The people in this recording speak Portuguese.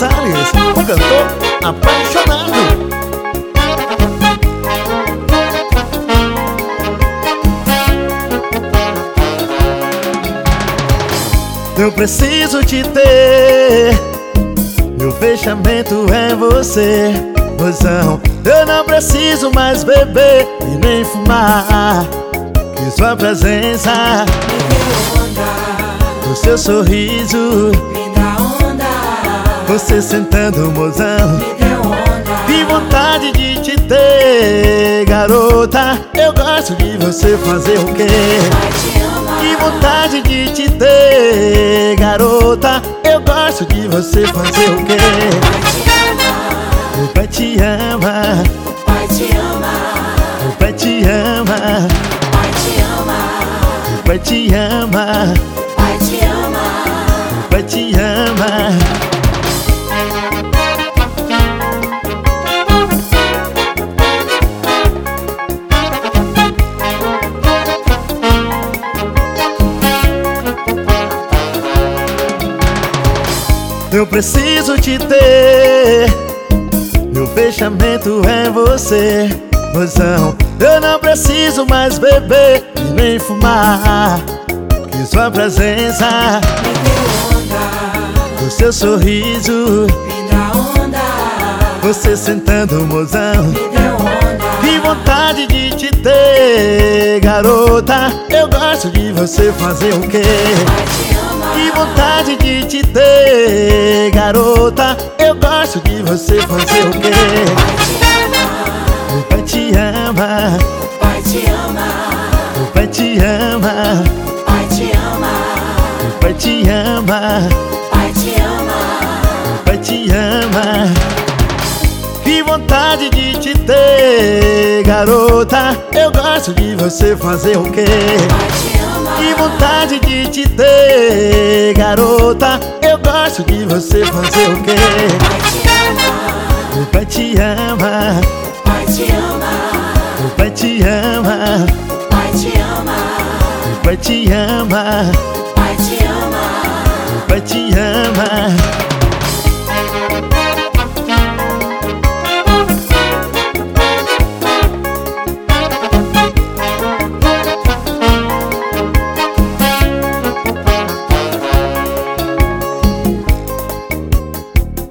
Salles, o cantor apaixonado. Eu preciso te ter, meu fechamento é você, mozão. Eu não preciso mais beber e nem fumar, que sua presença me deu onda, o seu sorriso me dá onda. Você sentando, mozão, Me deu onda, que vontade de te ter, garota. Eu gosto de você fazer o quê? vai te amar. Que vontade de te ter, garota. Eu gosto de você fazer o quê? O pai te ama, Vai te amar, o pai te ama, vai te amar, o pai te ama, vai te amar. o pai te ama. Eu preciso te ter, meu fechamento é você, mozão. Eu não preciso mais beber e nem fumar, que sua presença Me deu onda, o seu sorriso me dá onda, você sentando, mozão. me deu onda. Que vontade de te ter, garota. Eu gosto de você fazer o quê? Vai te amar, Que vontade de te ter, garota. Eu gosto de você fazer o quê? O pai te ama, vai te amar, o pai te ama, vai te amar, o pai te ama, vai te amar. o pai te ama. Que vontade de te ter, garota. Eu gosto de você fazer o quê? Vai te amar, Que vontade de te ter, garota. Eu gosto de você fazer o quê? vai te amar, O pai te ama, vai te amar, o pai te ama, vai te amar, o pai te ama.